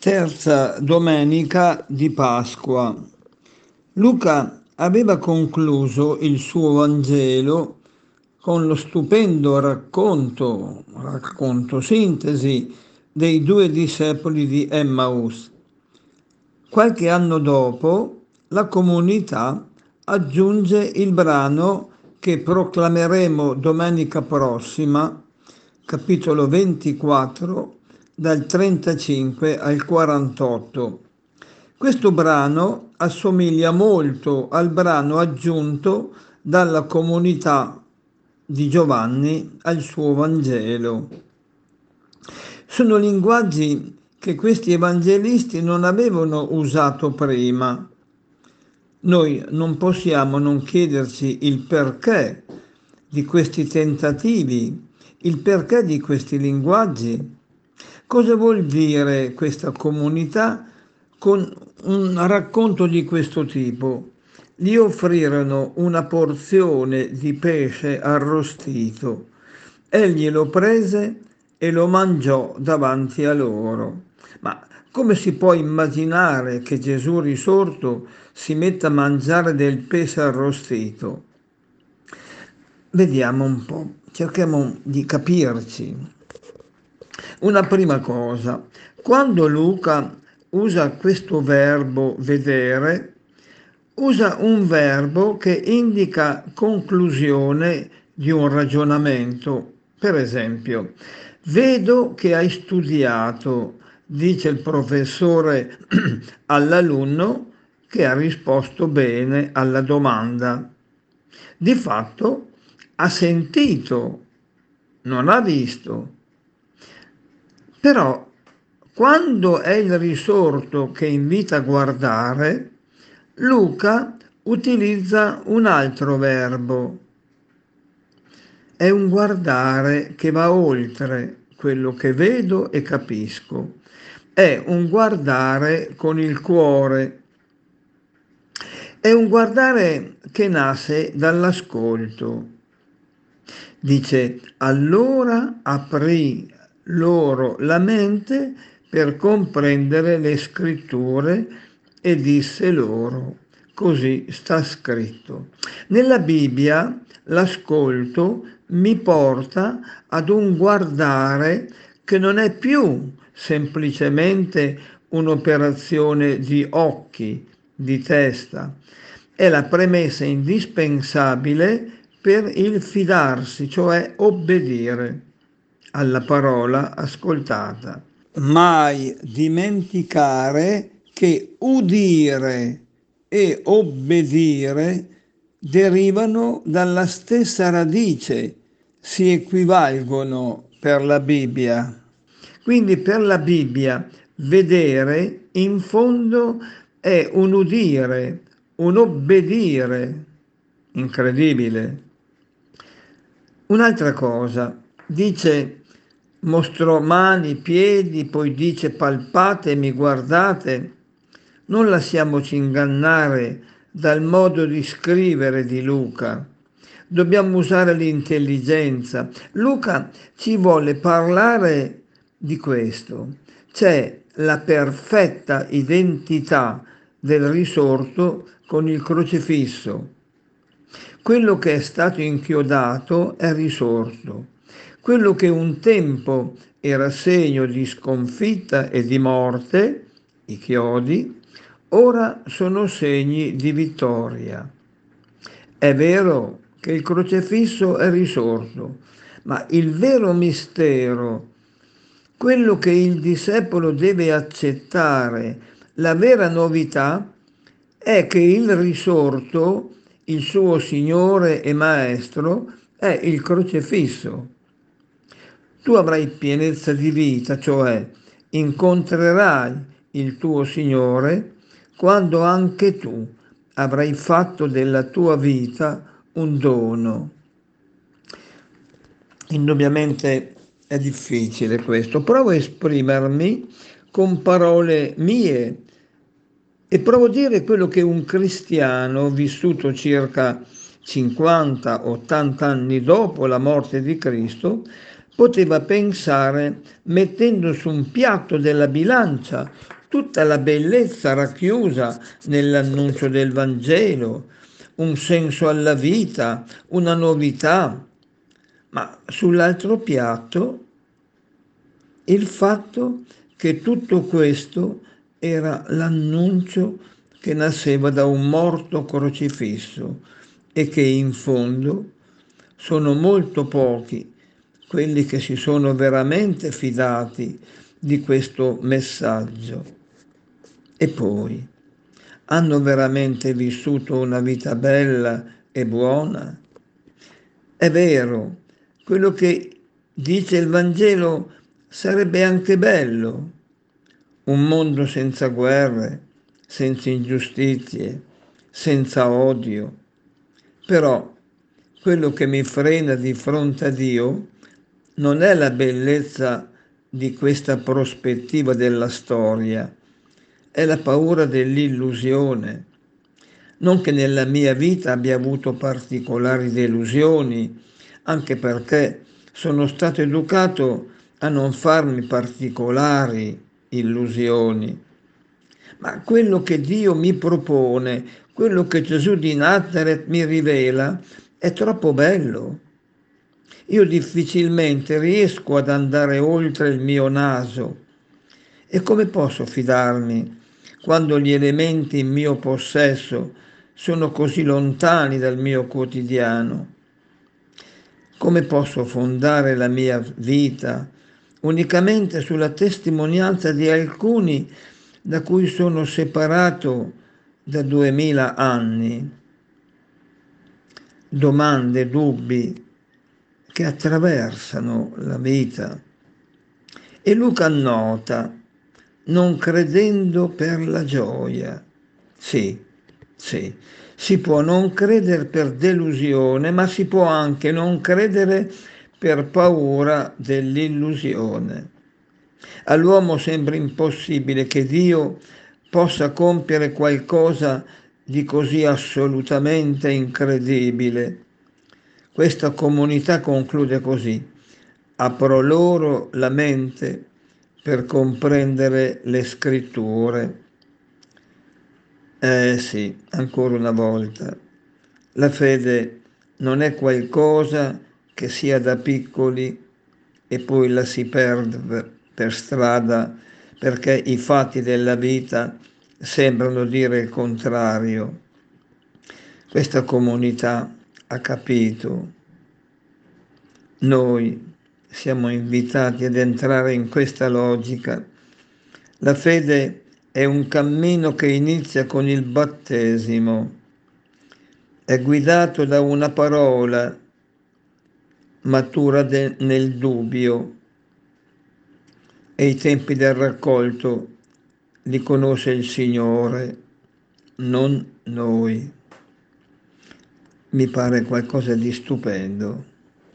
Terza domenica di Pasqua. Luca aveva concluso il suo Vangelo con lo stupendo racconto sintesi dei due discepoli di Emmaus. Qualche anno dopo, la comunità aggiunge il brano che proclameremo domenica prossima, capitolo 24, dal 35 al 48. Questo brano assomiglia molto al brano aggiunto dalla comunità di Giovanni al suo Vangelo. Sono linguaggi che questi evangelisti non avevano usato prima. Noi non possiamo non chiederci il perché di questi tentativi, il perché di questi linguaggi. Cosa vuol dire questa comunità con un racconto di questo tipo? Gli offrirono una porzione di pesce arrostito. Egli lo prese e lo mangiò davanti a loro. Ma come si può immaginare che Gesù risorto si metta a mangiare del pesce arrostito? Vediamo un po', cerchiamo di capirci. Una prima cosa, quando Luca usa questo verbo vedere, usa un verbo che indica conclusione di un ragionamento. Per esempio, vedo che hai studiato, dice il professore all'alunno che ha risposto bene alla domanda. Di fatto ha sentito, non ha visto. Però quando è il risorto che invita a guardare, Luca utilizza un altro verbo. È un guardare che va oltre quello che vedo e capisco. È un guardare con il cuore. È un guardare che nasce dall'ascolto. Dice, allora aprì loro la mente per comprendere le scritture e disse loro, così sta scritto. Nella Bibbia l'ascolto mi porta ad un guardare che non è più semplicemente un'operazione di occhi, di testa, è la premessa indispensabile per il fidarsi, cioè obbedire alla parola ascoltata. Mai dimenticare che udire e obbedire derivano dalla stessa radice, si equivalgono per la Bibbia. Quindi per la Bibbia vedere in fondo è un udire, un obbedire incredibile. Un'altra cosa, dice mostrò mani, piedi, poi dice palpatemi, guardate. Non lasciamoci ingannare dal modo di scrivere di Luca. Dobbiamo usare l'intelligenza. Luca ci vuole parlare di questo. C'è la perfetta identità del risorto con il crocifisso. Quello che è stato inchiodato è risorto. Quello che un tempo era segno di sconfitta e di morte, i chiodi, ora sono segni di vittoria. È vero che il crocifisso è risorto, ma il vero mistero, quello che il discepolo deve accettare, la vera novità, è che il risorto, il suo Signore e Maestro, è il crocifisso. Tu avrai pienezza di vita, cioè incontrerai il tuo Signore quando anche tu avrai fatto della tua vita un dono. Indubbiamente è difficile questo. Provo a esprimermi con parole mie e provo a dire quello che un cristiano vissuto circa 50-80 anni dopo la morte di Cristo poteva pensare mettendo su un piatto della bilancia tutta la bellezza racchiusa nell'annuncio del Vangelo, un senso alla vita, una novità, ma sull'altro piatto il fatto che tutto questo era l'annuncio che nasceva da un morto crocifisso e che in fondo sono molto pochi quelli che si sono veramente fidati di questo messaggio. E poi hanno veramente vissuto una vita bella e buona? È vero, quello che dice il Vangelo sarebbe anche bello, un mondo senza guerre, senza ingiustizie, senza odio. Però quello che mi frena di fronte a Dio non è la bellezza di questa prospettiva della storia, è la paura dell'illusione. Non che nella mia vita abbia avuto particolari delusioni, anche perché sono stato educato a non farmi particolari illusioni. Ma quello che Dio mi propone, quello che Gesù di Nazareth mi rivela, è troppo bello. Io difficilmente riesco ad andare oltre il mio naso. E come posso fidarmi quando gli elementi in mio possesso sono così lontani dal mio quotidiano? Come posso fondare la mia vita unicamente sulla testimonianza di alcuni da cui sono separato da 2000 anni? Domande, dubbi che attraversano la vita. E Luca annota, non credendo per la gioia. Sì, sì, si può non credere per delusione, ma si può anche non credere per paura dell'illusione. All'uomo sembra impossibile che Dio possa compiere qualcosa di così assolutamente incredibile. Questa comunità conclude così: apro loro la mente per comprendere le scritture. Sì, ancora una volta, la fede non è qualcosa che si ha da piccoli e poi la si perde per strada perché i fatti della vita sembrano dire il contrario. Questa comunità ha capito. Noi siamo invitati ad entrare in questa logica. La fede è un cammino che inizia con il battesimo, è guidato da una parola, matura nel dubbio, e i tempi del raccolto li conosce il Signore, non noi. Mi pare qualcosa di stupendo.